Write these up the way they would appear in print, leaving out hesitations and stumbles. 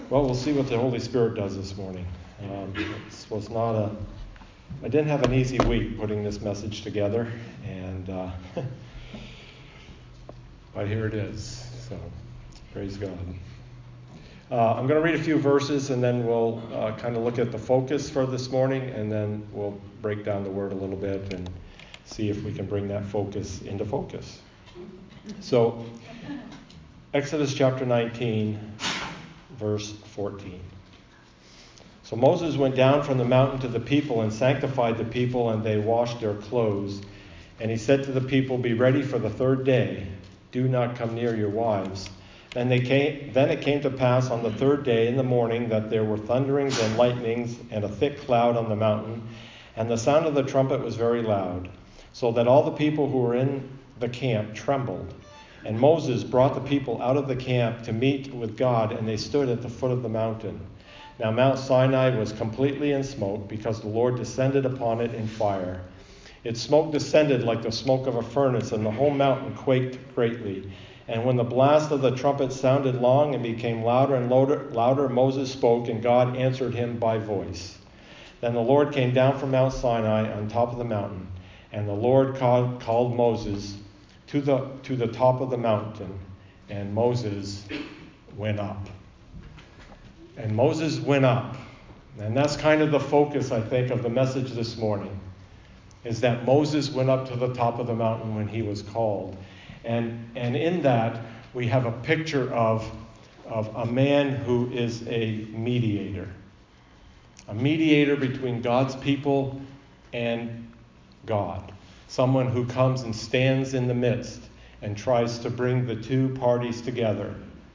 Well, we'll see what the Holy Spirit does this morning. This was not I didn't have an easy week putting this message together, and but here it is. So, praise God. I'm going to read a few verses, and then we'll kind of look at the focus for this morning, and then we'll break down the word a little bit and see if we can bring that focus into focus. So, Exodus chapter 19, verse 14. So Moses went down from the mountain to the people and sanctified the people, and they washed their clothes. And he said to the people, "Be ready for the third day. Do not come near your wives." Then it came to pass on the third day in the morning that there were thunderings and lightnings and a thick cloud on the mountain, and the sound of the trumpet was very loud, so that all the people who were in the camp trembled. And Moses brought the people out of the camp to meet with God, and they stood at the foot of the mountain. Now Mount Sinai was completely in smoke, because the Lord descended upon it in fire. Its smoke descended like the smoke of a furnace, and the whole mountain quaked greatly. And when the blast of the trumpet sounded long and became louder and louder, Moses spoke, and God answered him by voice. Then the Lord came down from Mount Sinai on top of the mountain, and the Lord called Moses to the top of the mountain, and Moses went up. And Moses went up. And that's kind of the focus, I think, of the message this morning, is that Moses went up to the top of the mountain when he was called. And in that, we have a picture of a man who is a mediator between God's people and God. Someone who comes and stands in the midst and tries to bring the two parties together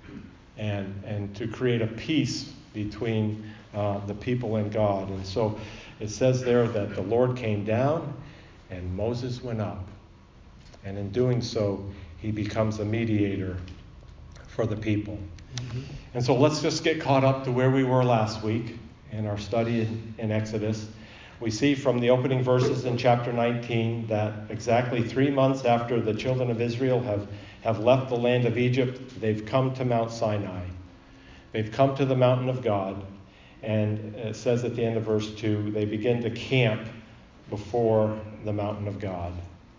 and to create a peace between the people and God. And so it says there that the Lord came down and Moses went up. And in doing so, he becomes a mediator for the people. Mm-hmm. And so let's just get caught up to where we were last week in our study in Exodus. We see from the opening verses in chapter 19 that exactly 3 months after the children of Israel have left the land of Egypt, they've come to Mount Sinai. They've come to the mountain of God. And it says at the end of verse 2, they begin to camp before the mountain of God.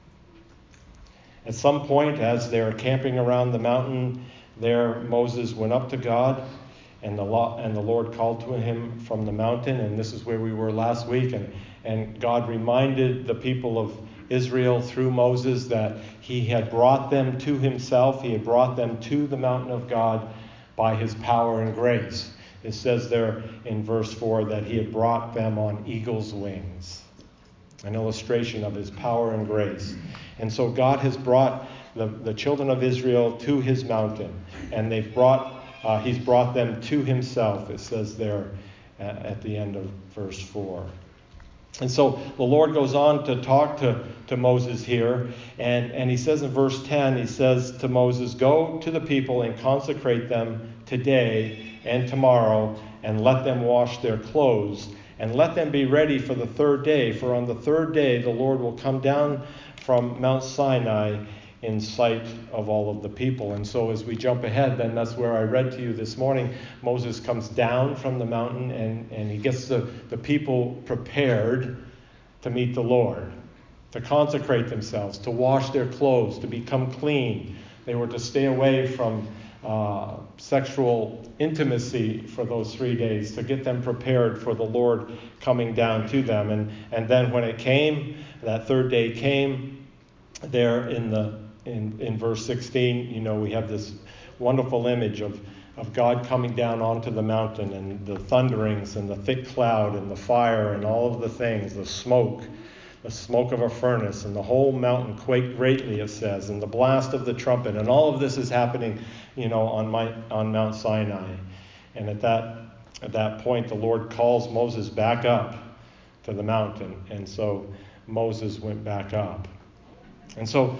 At some point, as they're camping around the mountain, there Moses went up to God, and the Lord called to him from the mountain, and this is where we were last week, and God reminded the people of Israel through Moses that he had brought them to himself. He had brought them to the mountain of God by his power and grace. It says there in verse 4 that he had brought them on eagle's wings, an illustration of his power and grace. And so God has brought the children of Israel to his mountain, and he's brought them to himself, it says there at the end of verse 4. And so the Lord goes on to talk to Moses here, and he says in verse 10, he says to Moses, "Go to the people and consecrate them today and tomorrow, and let them wash their clothes, and let them be ready for the third day. For on the third day the Lord will come down from Mount Sinai in sight of all of the people." And so as we jump ahead, then that's where I read to you this morning. Moses comes down from the mountain, and he gets the people prepared to meet the Lord, to consecrate themselves, to wash their clothes, to become clean. They were to stay away from sexual intimacy for those 3 days, to get them prepared for the Lord coming down to them. And then when it came, that third day came, there in verse 16, we have this wonderful image of God coming down onto the mountain, and the thunderings and the thick cloud and the fire and all of the things, the smoke of a furnace, and the whole mountain quaked greatly, it says, and the blast of the trumpet, and all of this is happening, on Mount Sinai. And at that point, the Lord calls Moses back up to the mountain, and so Moses went back up. And so,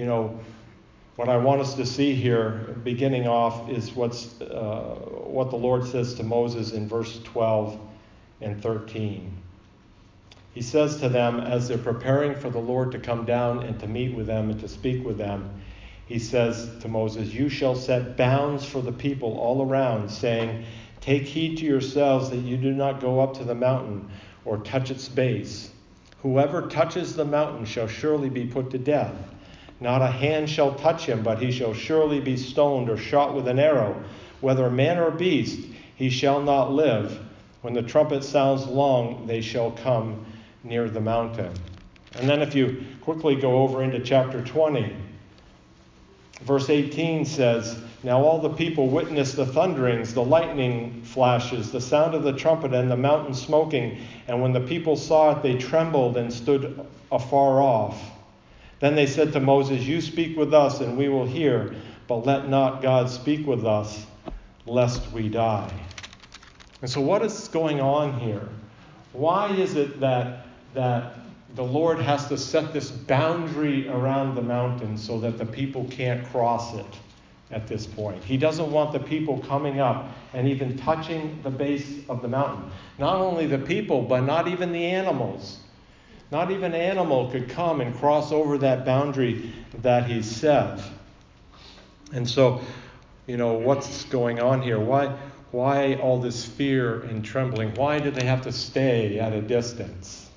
what I want us to see here, beginning off, is what the Lord says to Moses in verse 12 and 13. He says to them, as they're preparing for the Lord to come down and to meet with them and to speak with them, he says to Moses, "You shall set bounds for the people all around, saying, Take heed to yourselves that you do not go up to the mountain or touch its base. Whoever touches the mountain shall surely be put to death. Not a hand shall touch him, but he shall surely be stoned or shot with an arrow. Whether man or beast, he shall not live. When the trumpet sounds long, they shall come near the mountain. And then if you quickly go over into chapter 20, verse 18 says, Now all the people witnessed the thunderings, the lightning flashes, the sound of the trumpet, and the mountain smoking. And when the people saw it, they trembled and stood afar off. Then they said to Moses, You speak with us, and we will hear, but let not God speak with us, lest we die. And so what is going on here? Why is it that the Lord has to set this boundary around the mountain so that the people can't cross it at this point? He doesn't want the people coming up and even touching the base of the mountain. Not only the people, but not even the animals. Not even an animal could come and cross over that boundary that he set. And so, what's going on here? Why all this fear and trembling? Why do they have to stay at a distance?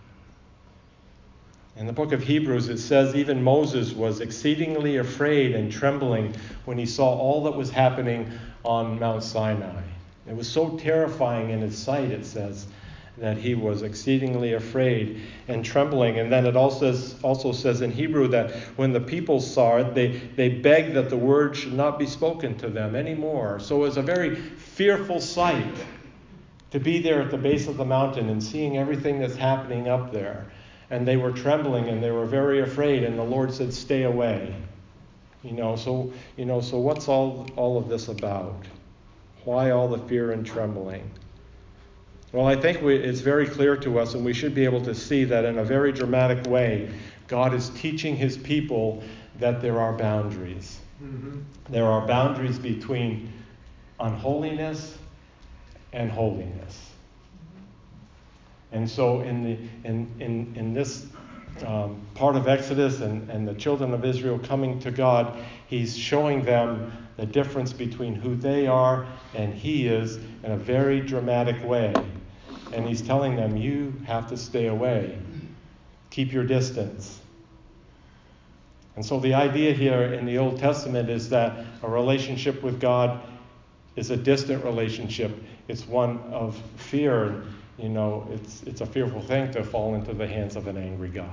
In the book of Hebrews, it says even Moses was exceedingly afraid and trembling when he saw all that was happening on Mount Sinai. It was so terrifying in his sight, it says, that he was exceedingly afraid and trembling. And then it also says in Hebrew that when the people saw it, they begged that the word should not be spoken to them anymore. So it was a very fearful sight to be there at the base of the mountain and seeing everything that's happening up there. And they were trembling and they were very afraid, and the Lord said, Stay away. So what's all of this about? Why all the fear and trembling? Well, I think it's very clear to us, and we should be able to see that in a very dramatic way, God is teaching his people that there are boundaries. Mm-hmm. There are boundaries between unholiness and holiness. And so in this part of Exodus and the children of Israel coming to God, he's showing them the difference between who they are and he is in a very dramatic way. And he's telling them, you have to stay away. Keep your distance. And so the idea here in the Old Testament is that a relationship with God is a distant relationship. It's one of fear. It's a fearful thing to fall into the hands of an angry God.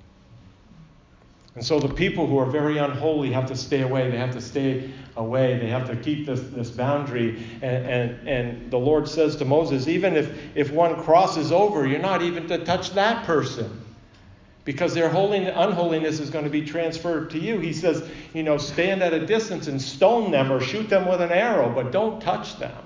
And so the people who are very unholy have to stay away. They have to stay away. They have to keep this boundary. And the Lord says to Moses, even if one crosses over, you're not even to touch that person, because their unholiness is going to be transferred to you. He says, stand at a distance and stone them or shoot them with an arrow, but don't touch them.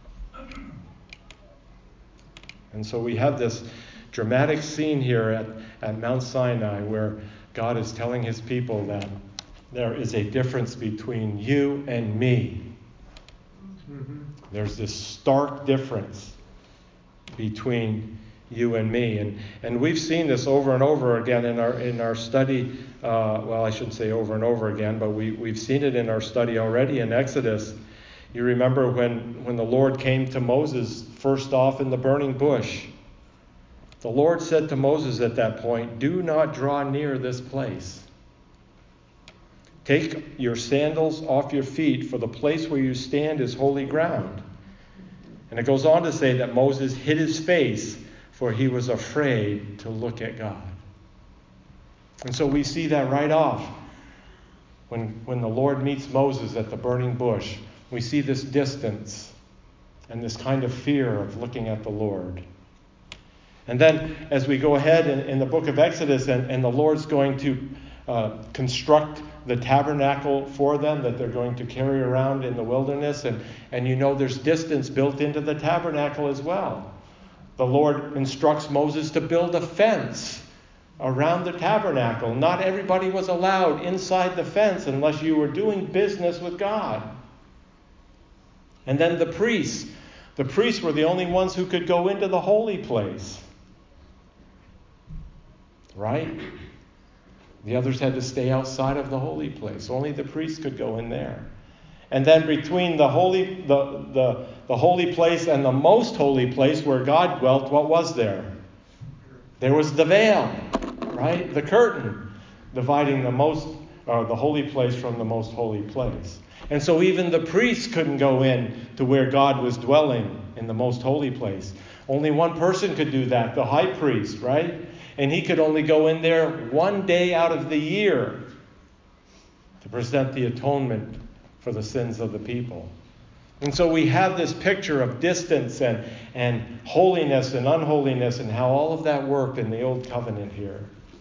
And so we have this dramatic scene here at Mount Sinai where God is telling his people that there is a difference between you and me. Mm-hmm. There's this stark difference between you and me. And we've seen this over and over again in our study. Well, I shouldn't say over and over again, but we've seen it in our study already in Exodus. You remember when the Lord came to Moses first off in the burning bush. The Lord said to Moses at that point, do not draw near this place. Take your sandals off your feet, for the place where you stand is holy ground. And it goes on to say that Moses hid his face, for he was afraid to look at God. And so we see that right off. When the Lord meets Moses at the burning bush, we see this distance and this kind of fear of looking at the Lord. And then as we go ahead in the book of Exodus, and the Lord's going to construct the tabernacle for them that they're going to carry around in the wilderness. And there's distance built into the tabernacle as well. The Lord instructs Moses to build a fence around the tabernacle. Not everybody was allowed inside the fence unless you were doing business with God. And then the priests were the only ones who could go into the holy place. Right? The others had to stay outside of the holy place. Only the priests could go in there. And then between the holy place and the most holy place where God dwelt, what was there? There was the veil, right? The curtain dividing the holy place from the most holy place. And so even the priests couldn't go in to where God was dwelling in the most holy place. Only one person could do that, the high priest, right? And he could only go in there one day out of the year to present the atonement for the sins of the people. And so we have this picture of distance and holiness and unholiness and how all of that worked in the Old Covenant here.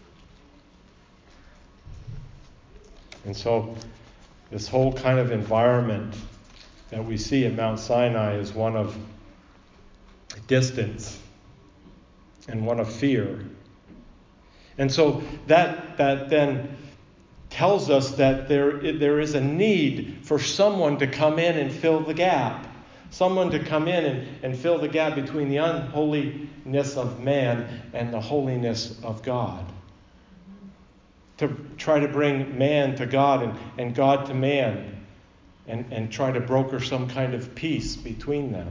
And so this whole kind of environment that we see at Mount Sinai is one of distance and one of fear. And so that then tells us that there is a need for someone to come in and fill the gap. Someone to come in and fill the gap between the unholiness of man and the holiness of God. To try to bring man to God and God to man and try to broker some kind of peace between them.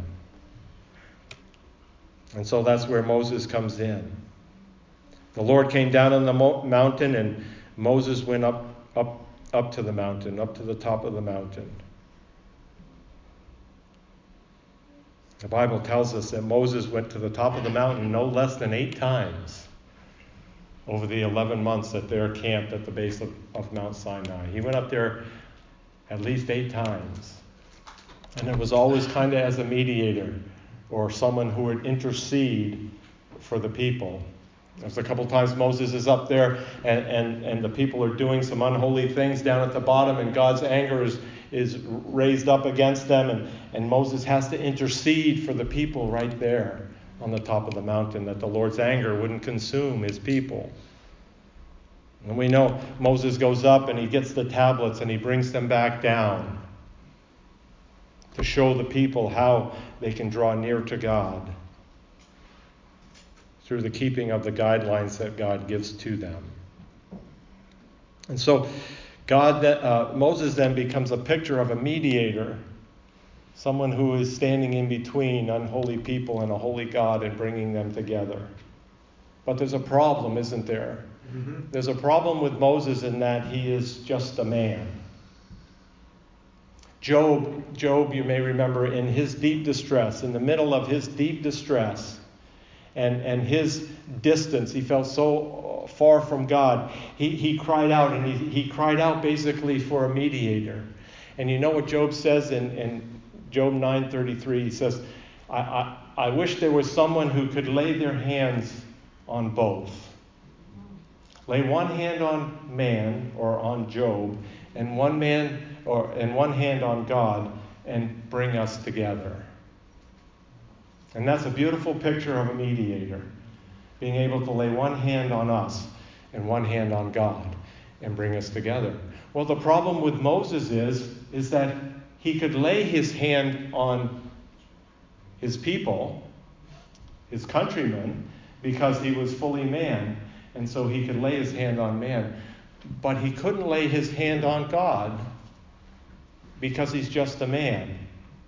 And so that's where Moses comes in. The Lord came down on the mountain, and Moses went up to the mountain, up to the top of the mountain. The Bible tells us that Moses went to the top of the mountain no less than 8 times over the 11 months that they're camped at the base of Mount Sinai. He went up there at least 8 times. And it was always kind of as a mediator or someone who would intercede for the people. There's a couple times Moses is up there and the people are doing some unholy things down at the bottom, and God's anger is raised up against them, and Moses has to intercede for the people right there on the top of the mountain, that the Lord's anger wouldn't consume his people. And we know Moses goes up and he gets the tablets and he brings them back down to show the people how they can draw near to God through the keeping of the guidelines that God gives to them. And so Moses then becomes a picture of a mediator, someone who is standing in between unholy people and a holy God and bringing them together. But there's a problem, isn't there? Mm-hmm. There's a problem with Moses in that he is just a man. Job, you may remember, in his deep distress, in the middle of his deep distress, and his distance, he felt so far from God. He cried out, and he cried out basically for a mediator. And you know what Job says in Job 9:33? He says, I wish there was someone who could lay their hands on both. Lay one hand on man or on Job, and one hand on God, and bring us together. And that's a beautiful picture of a mediator, being able to lay one hand on us and one hand on God and bring us together. Well, the problem with Moses is that he could lay his hand on his people, his countrymen, because he was fully man, and so he could lay his hand on man. But he couldn't lay his hand on God because he's just a man.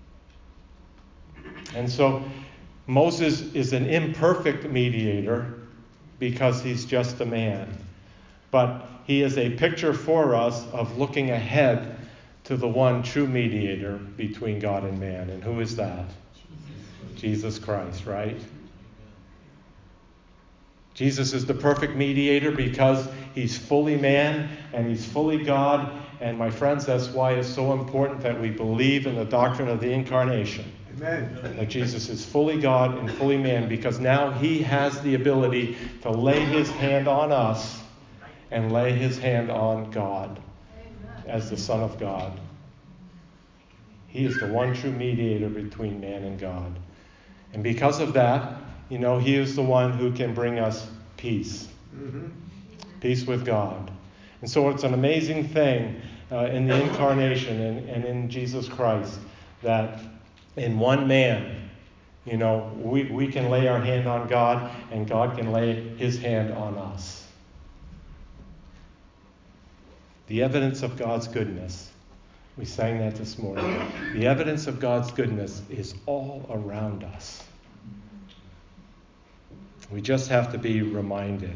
And so Moses is an imperfect mediator because he's just a man. But he is a picture for us of looking ahead to the one true mediator between God and man. And who is that? Jesus Christ, right? Jesus is the perfect mediator because he's fully man and he's fully God. And my friends, that's why it's so important that we believe in the doctrine of the incarnation. Amen. That Jesus is fully God and fully man, because now he has the ability to lay his hand on us and lay his hand on God as the Son of God. He is the one true mediator between man and God. And because of that, he is the one who can bring us peace. Mm-hmm. Peace with God. And so it's an amazing thing in the incarnation and in Jesus Christ that in one man, we can lay our hand on God and God can lay his hand on us. The evidence of God's goodness We sang that this morning. The evidence of God's goodness is all around us. We just have to be reminded.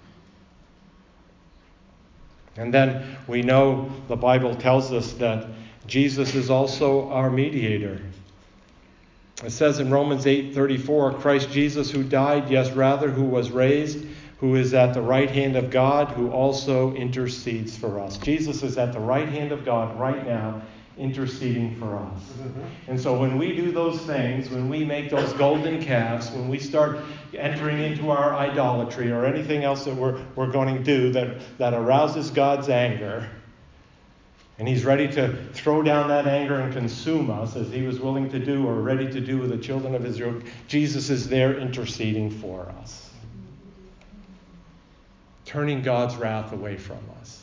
And then we know the Bible tells us that Jesus is also our mediator. It says in Romans 8:34, Christ Jesus, who died, yes, rather, who was raised, who is at the right hand of God, who also intercedes for us. Jesus is at the right hand of God right now, interceding for us. And so when we do those things, when we make those golden calves, when we start entering into our idolatry or anything else that we're going to do that arouses God's anger, and he's ready to throw down that anger and consume us, as he was willing to do or ready to do with the children of Israel, Jesus is there interceding for us, turning God's wrath away from us.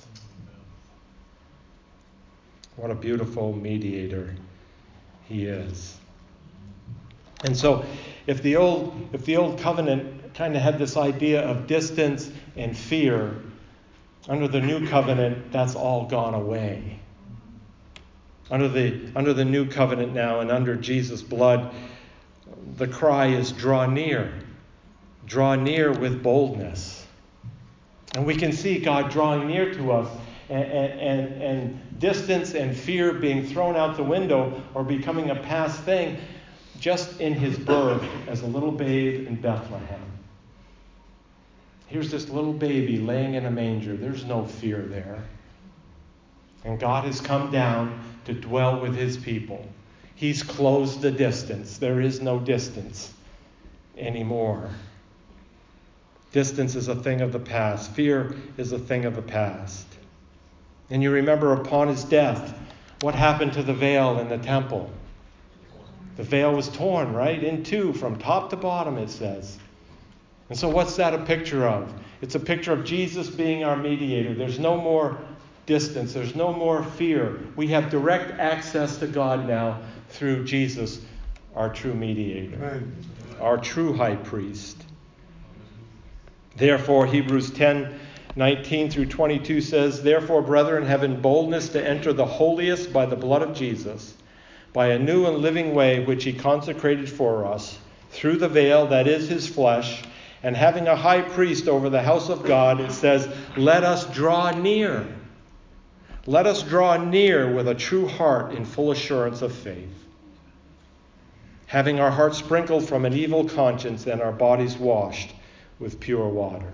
What a beautiful mediator he is. And so, if the old covenant kind of had this idea of distance and fear, under the new covenant, that's all gone away. Under the new covenant now, and under Jesus' blood, the cry is draw near. Draw near with boldness. And we can see God drawing near to us, and distance and fear being thrown out the window or becoming a past thing just in his birth as a little babe in Bethlehem. Here's this little baby laying in a manger. There's no fear there. And God has come down to dwell with his people. He's closed the distance. There is no distance anymore. Distance is a thing of the past. Fear is a thing of the past. And you remember upon his death, what happened to the veil in the temple? The veil was torn, right? In two, from top to bottom, it says. And so what's that a picture of? It's a picture of Jesus being our mediator. There's no more distance. There's no more fear. We have direct access to God now through Jesus, our true mediator, Amen. Our true high priest. Therefore, Hebrews 10:19 through 22 says, Therefore, brethren, having boldness to enter the holiest by the blood of Jesus, by a new and living way which he consecrated for us, through the veil that is his flesh, and having a high priest over the house of God, it says, Let us draw near. Let us draw near with a true heart in full assurance of faith, having our hearts sprinkled from an evil conscience and our bodies washed with pure water.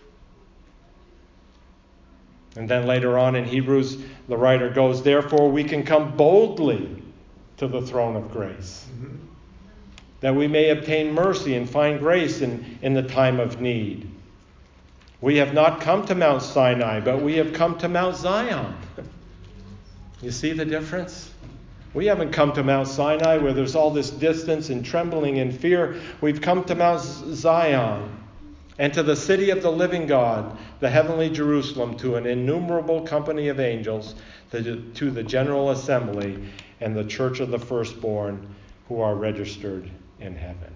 And then later on in Hebrews, the writer goes, Therefore we can come boldly to the throne of grace, that we may obtain mercy and find grace in the time of need. We have not come to Mount Sinai, but we have come to Mount Zion. You see the difference? We haven't come to Mount Sinai where there's all this distance and trembling and fear. We've come to Mount Zion and to the city of the living God, the heavenly Jerusalem, to an innumerable company of angels, to the general assembly and the church of the firstborn who are registered in heaven.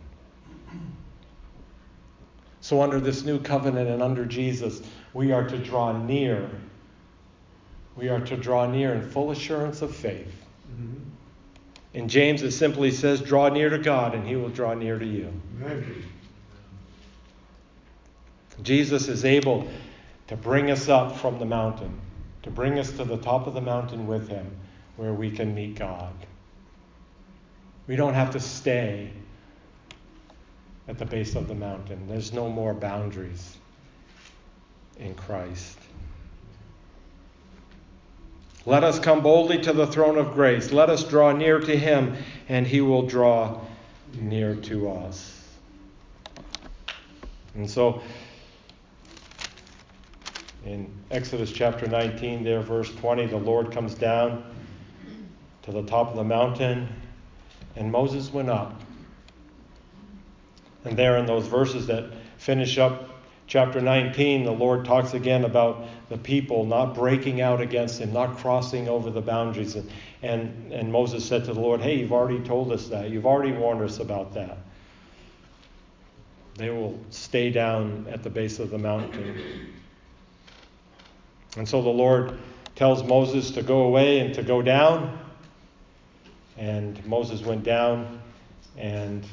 So under this new covenant and under Jesus, we are to draw near. We are to draw near in full assurance of faith. In James it simply says, draw near to God and he will draw near to you. Amen. Jesus is able to bring us up from the mountain, to bring us to the top of the mountain with him, where we can meet God. We don't have to stay at the base of the mountain. There's no more boundaries in Christ. Let us come boldly to the throne of grace. Let us draw near to him, and he will draw near to us. And so, in Exodus chapter 19, there, verse 20, the Lord comes down to the top of the mountain, and Moses went up. And there in those verses that finish up chapter 19, the Lord talks again about the people not breaking out against him, not crossing over the boundaries. And Moses said to the Lord, hey, you've already told us that. You've already warned us about that. They will stay down at the base of the mountain. And so the Lord tells Moses to go away and to go down. And Moses went down, and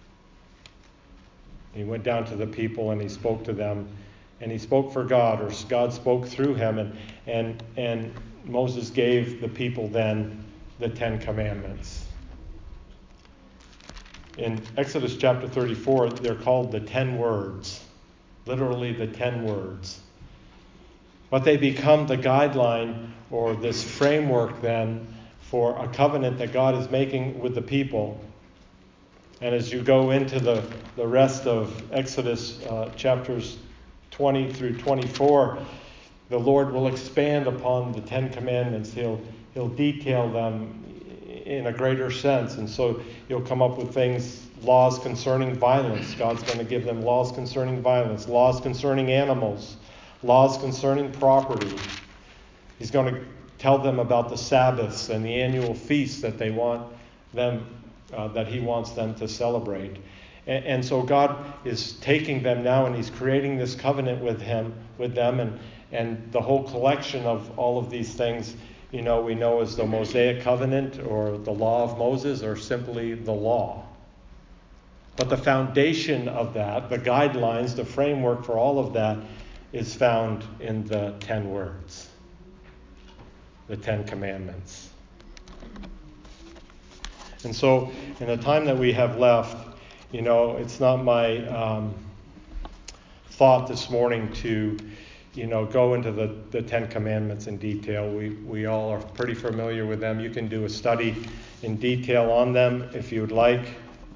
he went down to the people and he spoke to them. And he spoke for God, or God spoke through him. And Moses gave the people then the 10 Commandments. In Exodus chapter 34, they're called the 10 words. Literally the 10 words. But they become the guideline, or this framework then, for a covenant that God is making with the people. And as you go into the rest of Exodus chapters 20 through 24, the Lord will expand upon the 10 Commandments. He'll detail them in a greater sense. And so you'll come up with things, laws concerning violence. God's going to give them laws concerning violence, laws concerning animals, laws concerning property. He's going to tell them about the Sabbaths and the annual feasts that they want them, that he wants them to celebrate. And so God is taking them now, and he's creating this covenant with them, and the whole collection of all of these things, we know as the Mosaic covenant or the law of Moses, or simply the law. But the foundation of that, the guidelines, the framework for all of that, is found in the 10 words, the 10 Commandments. And so in the time that we have left, it's not my thought this morning to, go into the 10 Commandments in detail. We all are pretty familiar with them. You can do a study in detail on them if you would like.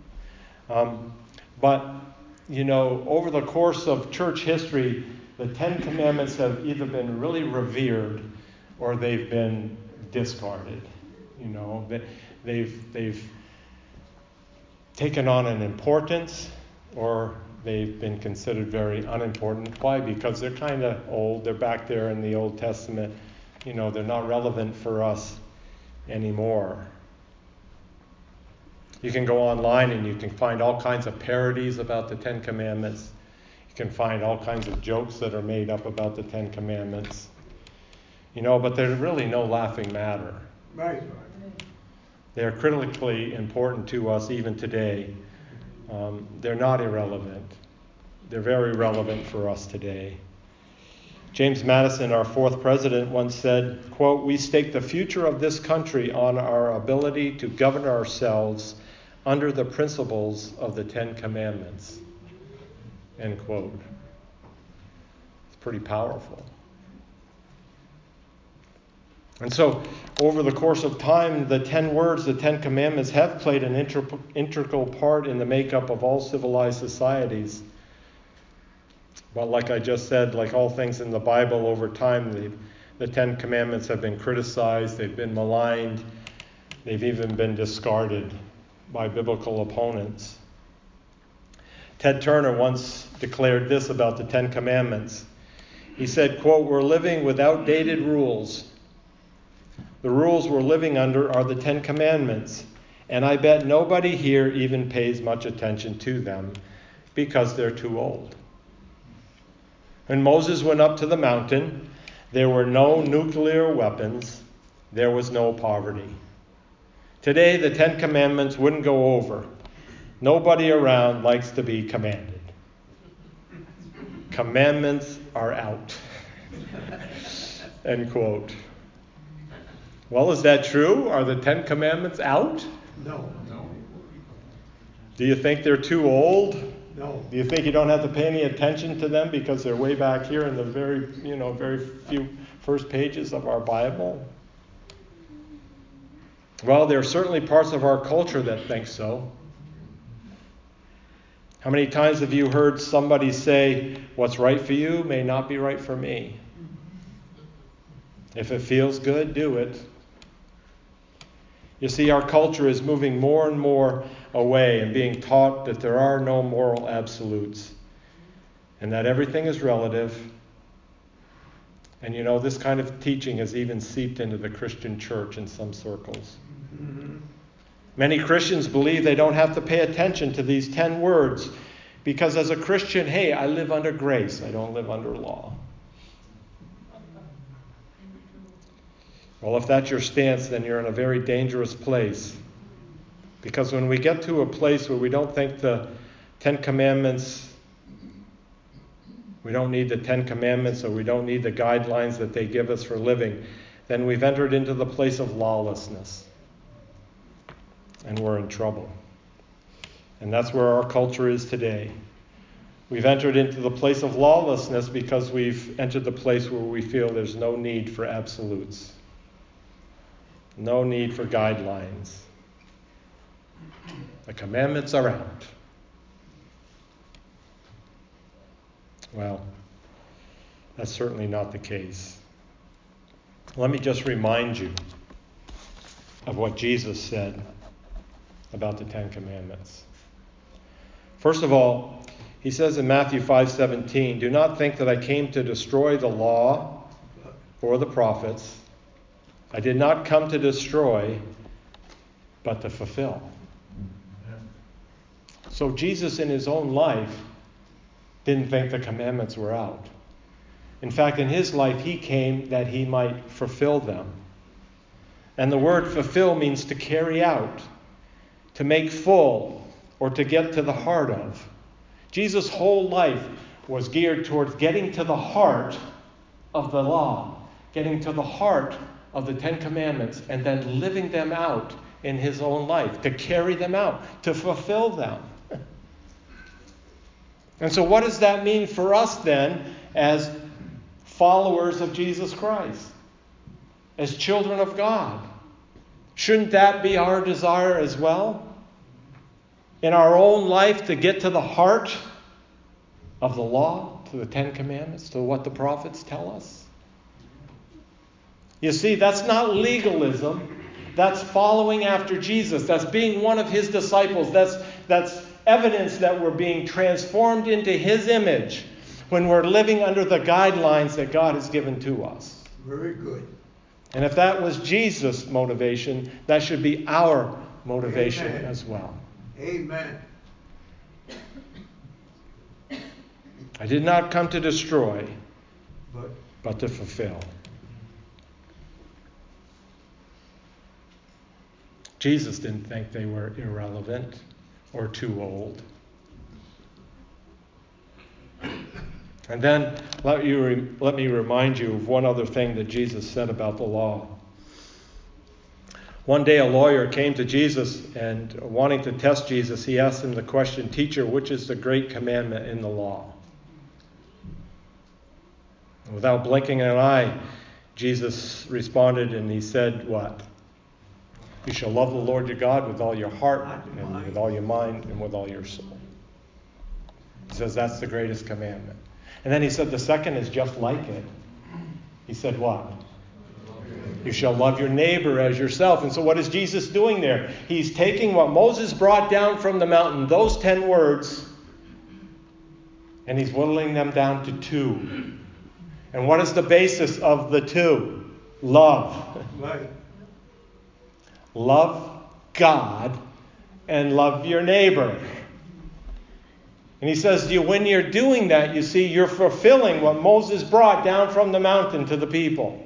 But, over the course of church history, the 10 Commandments have either been really revered or they've been discarded. They've taken on an importance, or they've been considered very unimportant. Why? Because they're kind of old. They're back there in the Old Testament. They're not relevant for us anymore. You can go online and you can find all kinds of parodies about the 10 Commandments. You can find all kinds of jokes that are made up about the 10 Commandments. But they're really no laughing matter. Right. They are critically important to us even today. They're not irrelevant. They're very relevant for us today. James Madison, our fourth president, once said, quote, "We stake the future of this country on our ability to govern ourselves under the principles of the 10 Commandments." End quote. It's pretty powerful. And so, over the course of time, the 10 words, the 10 Commandments, have played an integral part in the makeup of all civilized societies. But like I just said, like all things in the Bible, over time, the 10 Commandments have been criticized, they've been maligned, they've even been discarded by biblical opponents. Ted Turner once declared this about the 10 Commandments. He said, quote, "We're living with outdated rules. The rules we're living under are the 10 Commandments, and I bet nobody here even pays much attention to them because they're too old. When Moses went up to the mountain, there were no nuclear weapons. There was no poverty. Today, the 10 Commandments wouldn't go over. Nobody around likes to be commanded. Commandments are out." End quote. Well, is that true? Are the 10 Commandments out? No. Do you think they're too old? No. Do you think you don't have to pay any attention to them because they're way back here in the very few first pages of our Bible? Well, there are certainly parts of our culture that think so. How many times have you heard somebody say, "What's right for you may not be right for me. If it feels good, do it." You see, our culture is moving more and more away and being taught that there are no moral absolutes and that everything is relative. And this kind of teaching has even seeped into the Christian church in some circles. Mm-hmm. Many Christians believe they don't have to pay attention to these 10 words because as a Christian, hey, I live under grace. I don't live under law. Well, if that's your stance, then you're in a very dangerous place. Because when we get to a place where we don't think the Ten Commandments, we don't need the Ten Commandments, or we don't need the guidelines that they give us for living, then we've entered into the place of lawlessness. And we're in trouble. And that's where our culture is today. We've entered into the place of lawlessness because we've entered the place where we feel there's no need for absolutes. No need for guidelines. The commandments are out. Well, that's certainly not the case. Let me just remind you of what Jesus said about the Ten Commandments. First of all, he says in Matthew 5:17, "Do not think that I came to destroy the law or the prophets. I did not come to destroy, but to fulfill." So Jesus in his own life didn't think the commandments were out. In fact, in his life, he came that he might fulfill them. And the word fulfill means to carry out, to make full, or to get to the heart of. Jesus' whole life was geared towards getting to the heart of the law, getting to the heart of the Ten Commandments, and then living them out in his own life, to carry them out, to fulfill them. And so what does that mean for us then as followers of Jesus Christ, as children of God? Shouldn't that be our desire as well? In our own life, to get to the heart of the law, to the Ten Commandments, to what the prophets tell us? You see, that's not legalism. That's following after Jesus. That's being one of his disciples. That's evidence that we're being transformed into his image when we're living under the guidelines that God has given to us. Very good. And if that was Jesus' motivation, that should be our motivation as well. Amen. I did not come to destroy, but to fulfill. Jesus didn't think they were irrelevant or too old. And then let me remind you of one other thing that Jesus said about the law. One day a lawyer came to Jesus, and wanting to test Jesus, he asked him the question, "Teacher, which is the great commandment in the law?" And without blinking an eye, Jesus responded, and he said, what? "You shall love the Lord your God with all your heart, and with all your mind, and with all your soul." He says that's the greatest commandment. And then he said the second is just like it. He said what? "You shall love your neighbor as yourself." And so what is Jesus doing there? He's taking what Moses brought down from the mountain, those 10 words, and he's whittling them down to 2. And what is the basis of the 2? Love. Right. Love God and love your neighbor. And he says, when you're doing that, you see, you're fulfilling what Moses brought down from the mountain to the people.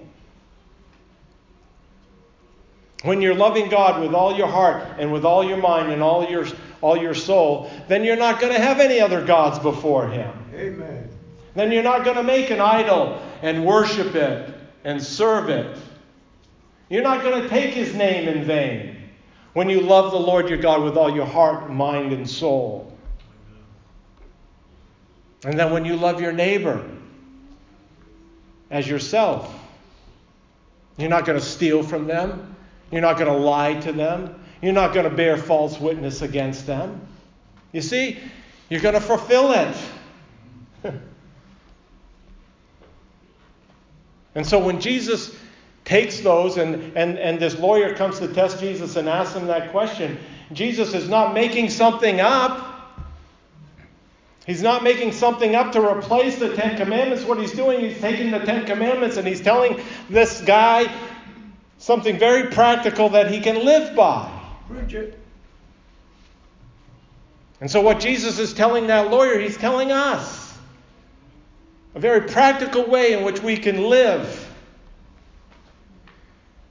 When you're loving God with all your heart and with all your mind and all your soul, then you're not going to have any other gods before him. Amen. Then you're not going to make an idol and worship it and serve it. You're not going to take his name in vain when you love the Lord your God with all your heart, mind, and soul. And then when you love your neighbor as yourself, you're not going to steal from them. You're not going to lie to them. You're not going to bear false witness against them. You see, you're going to fulfill it. And so when Jesus takes those and this lawyer comes to test Jesus and asks him that question, Jesus is not making something up. He's not making something up to replace the 10 Commandments. What he's doing, he's taking the 10 Commandments and he's telling this guy something very practical that he can live by. Bridget. And so what Jesus is telling that lawyer, he's telling us a very practical way in which we can live.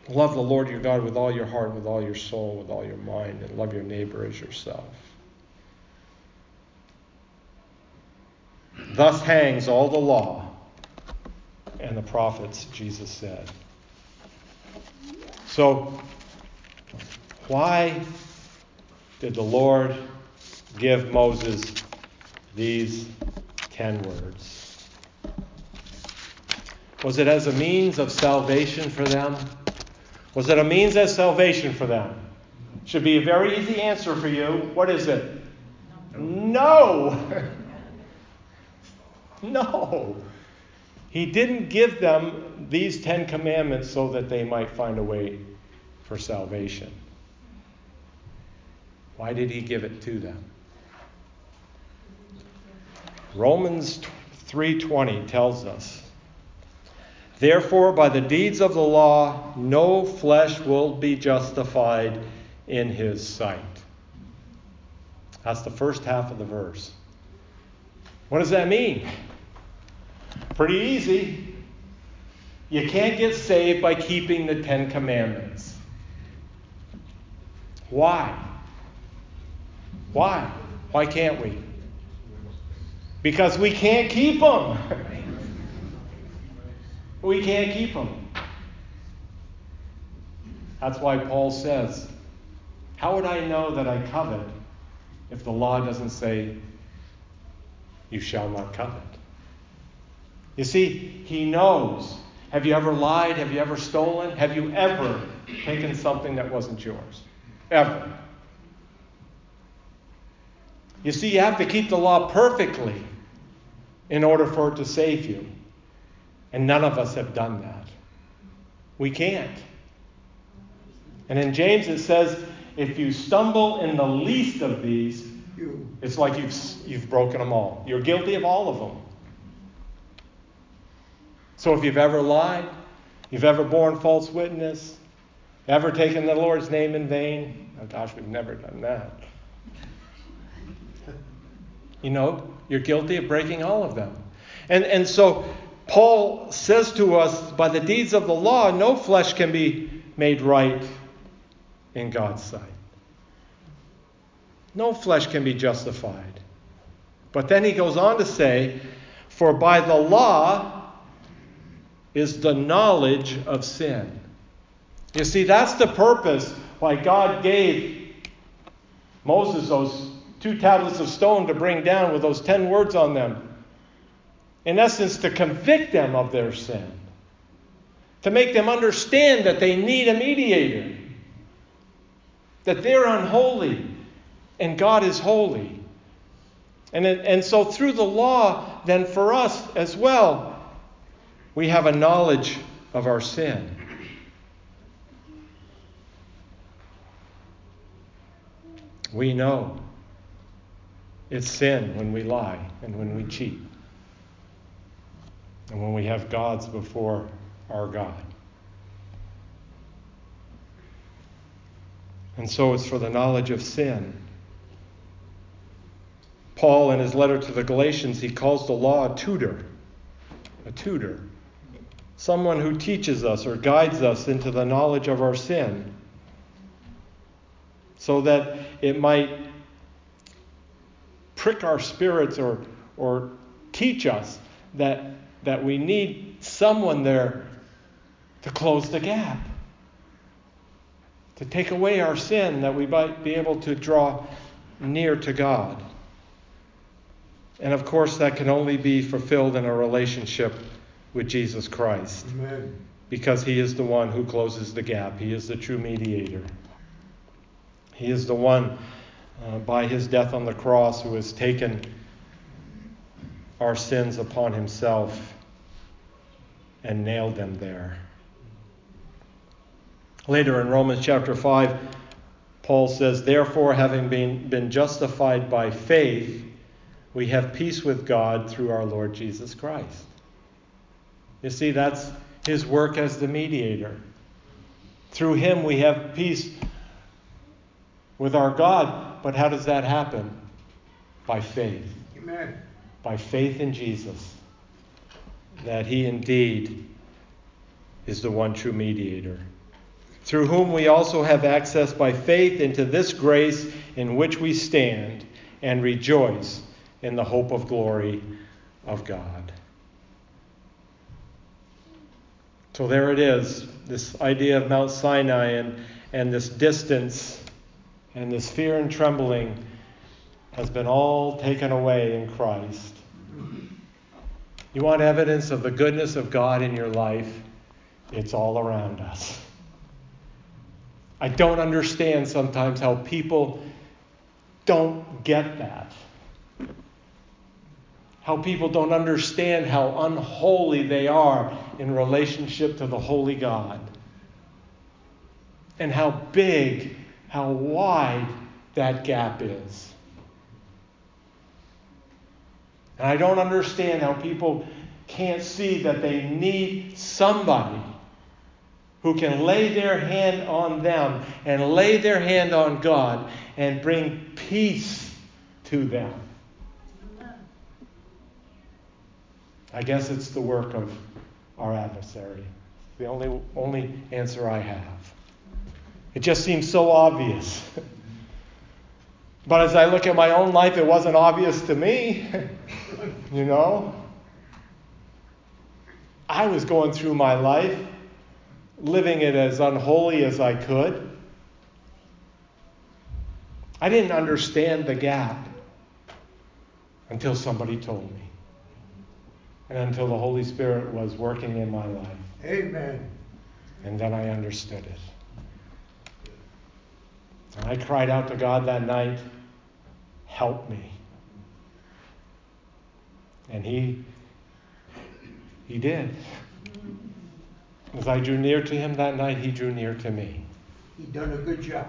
Love the Lord your God with all your heart, with all your soul, with all your mind, and love your neighbor as yourself. Thus hangs all the law and the prophets, Jesus said. So, why did the Lord give Moses these 10 words? Was it as a means of salvation for them? Was it a means of salvation for them? Should be a very easy answer for you. What is it? No. No. He didn't give them these 10 commandments so that they might find a way for salvation. Why did he give it to them? Romans 3:20 tells us, therefore, by the deeds of the law, no flesh will be justified in his sight. That's the first half of the verse. What does that mean? Pretty easy. You can't get saved by keeping the 10 commandments. Why? Why? Why can't we? Because we can't keep them. We can't keep them. That's why Paul says, how would I know that I covet if the law doesn't say, you shall not covet? You see, he knows. Have you ever lied? Have you ever stolen? Have you ever taken something that wasn't yours? Ever. You see, you have to keep the law perfectly in order for it to save you. And none of us have done that. We can't. And in James it says, if you stumble in the least of these, it's like you've broken them all. You're guilty of all of them. So if you've ever lied, you've ever borne false witness, ever taken the Lord's name in vain, oh gosh, we've never done that. You know, you're guilty of breaking all of them. And so Paul says to us, by the deeds of the law, no flesh can be made right in God's sight. No flesh can be justified. But then he goes on to say, for by the law is the knowledge of sin. You see, that's the purpose why God gave Moses those 2 tablets of stone to bring down with those 10 words on them. In essence, to convict them of their sin. To make them understand that they need a mediator. That they're unholy and God is holy. And so through the law, then for us as well, we have a knowledge of our sin. We know it's sin when we lie and when we cheat. And when we have gods before our God. And so it's for the knowledge of sin. Paul, in his letter to the Galatians, he calls the law a tutor. A tutor. Someone who teaches us or guides us into the knowledge of our sin. So that it might prick our spirits or teach us that we need someone there to close the gap. To take away our sin, that we might be able to draw near to God. And of course, that can only be fulfilled in a relationship with Jesus Christ. Amen. Because he is the one who closes the gap. He is the true mediator. He is the one, by his death on the cross, who has taken our sins upon himself and nailed them there. Later in Romans chapter 5, Paul says, therefore, having been justified by faith, we have peace with God through our Lord Jesus Christ. You see, that's his work as the mediator. Through him we have peace with our God. But how does that happen? By faith. Amen. By faith in Jesus. That he indeed is the one true mediator. through whom we also have access by faith into this grace in which we stand and rejoice in the hope of glory of God. So there it is, this idea of Mount Sinai and this distance and this fear and trembling has been all taken away in Christ. You want evidence of the goodness of God in your life? It's all around us. I don't understand sometimes how people don't get that. How people don't understand how unholy they are in relationship to the holy God. And how big, how wide that gap is. And I don't understand how people can't see that they need somebody who can lay their hand on them and lay their hand on God and bring peace to them. I guess it's the work of our adversary. The only answer I have. It just seems so obvious. But as I look at my own life, it wasn't obvious to me. You know? I was going through my life, living it as unholy as I could. I didn't understand the gap until somebody told me. And until the Holy Spirit was working in my life. Amen. And then I understood it. And I cried out to God that night, help me. And He did. As I drew near to Him that night, He drew near to me. He done a good job.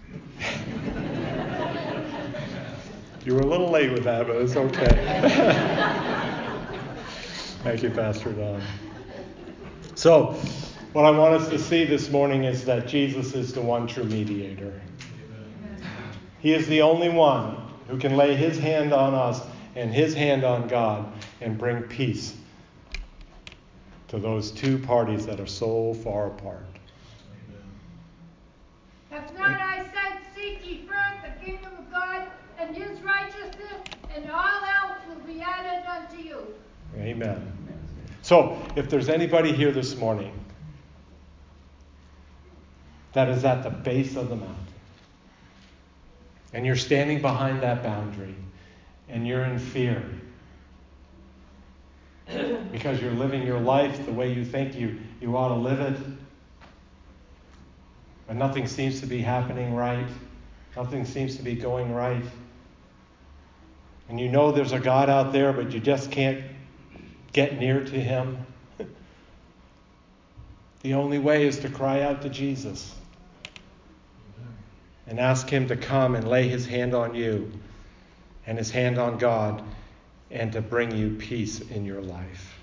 You were a little late with that, but it's okay. Thank you, Pastor Don. So, what I want us to see this morning is that Jesus is the one true mediator. He is the only one who can lay His hand on us and His hand on God and bring peace to those two parties that are so far apart. Have not I said, seek ye first the kingdom of God and His righteousness, and all else will be added unto you. Amen. So, if there's anybody here this morning that is at the base of the mountain, and you're standing behind that boundary, and you're in fear because you're living your life the way you think you ought to live it, but nothing seems to be happening right, nothing seems to be going right, and you know there's a God out there, but you just can't get near to Him. The only way is to cry out to Jesus and ask Him to come and lay His hand on you and His hand on God and to bring you peace in your life.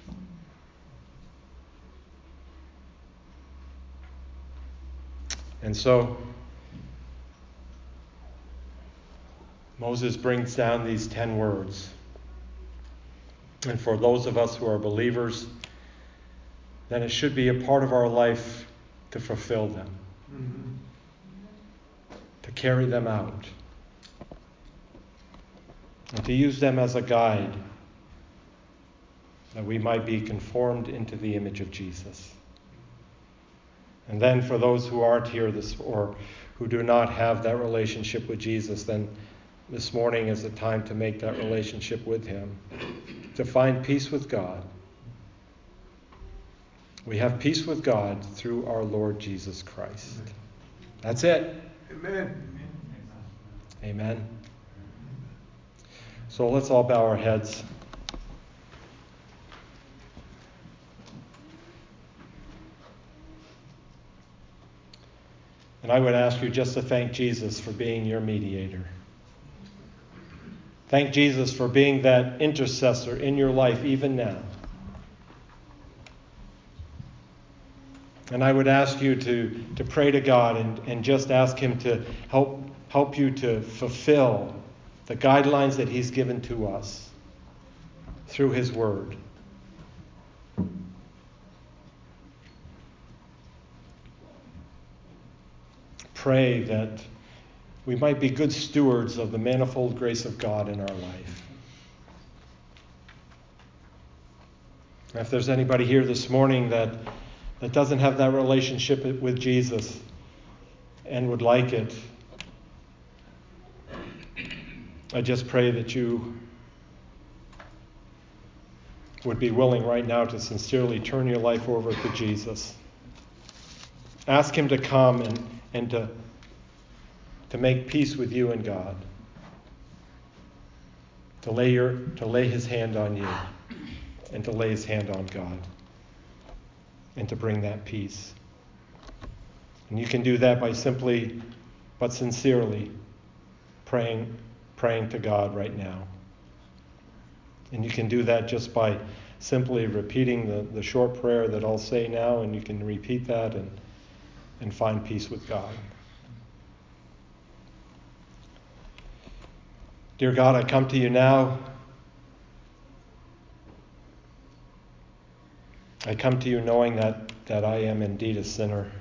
And so Moses brings down these 10 words. And for those of us who are believers, then it should be a part of our life to fulfill them, to carry them out, and to use them as a guide that we might be conformed into the image of Jesus. And then for those who aren't here or who do not have that relationship with Jesus, then this morning is the time to make that relationship with Him, to find peace with God. We have peace with God through our Lord Jesus Christ. That's it. Amen. Amen. So let's all bow our heads. And I would ask you just to thank Jesus for being your mediator. Thank Jesus for being that intercessor in your life even now. And I would ask you to pray to God and just ask Him to help you to fulfill the guidelines that He's given to us through His Word. pray that we might be good stewards of the manifold grace of God in our life. If there's anybody here this morning that doesn't have that relationship with Jesus and would like it, I just pray that you would be willing right now to sincerely turn your life over to Jesus. Ask him to come and to make peace with you and God. To lay his hand on you and to lay his hand on God and to bring that peace. And you can do that by simply but sincerely praying to God right now. And you can do that just by simply repeating the short prayer that I'll say now, and you can repeat that and find peace with God. Dear God, I come to you now. I come to you knowing that I am indeed a sinner.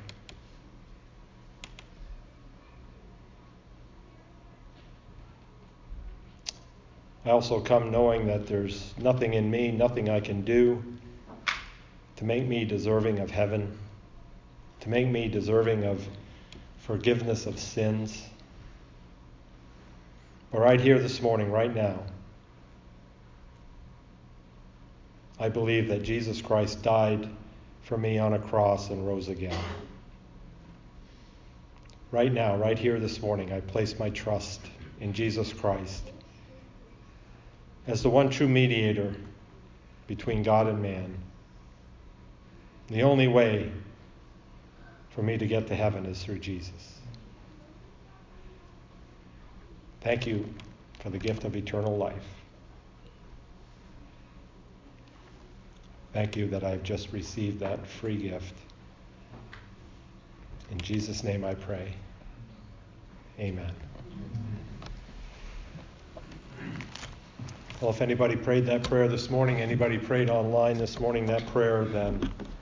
I also come knowing that there's nothing in me, nothing I can do to make me deserving of heaven, to make me deserving of forgiveness of sins. But right here this morning, right now, I believe that Jesus Christ died for me on a cross and rose again. Right now, right here this morning, I place my trust in Jesus Christ as the one true mediator between God and man. The only way for me to get to heaven is through Jesus. Thank you for the gift of eternal life. Thank you that I've just received that free gift. In Jesus' name I pray. Amen. Well, if anybody prayed that prayer this morning, anybody prayed online this morning that prayer, then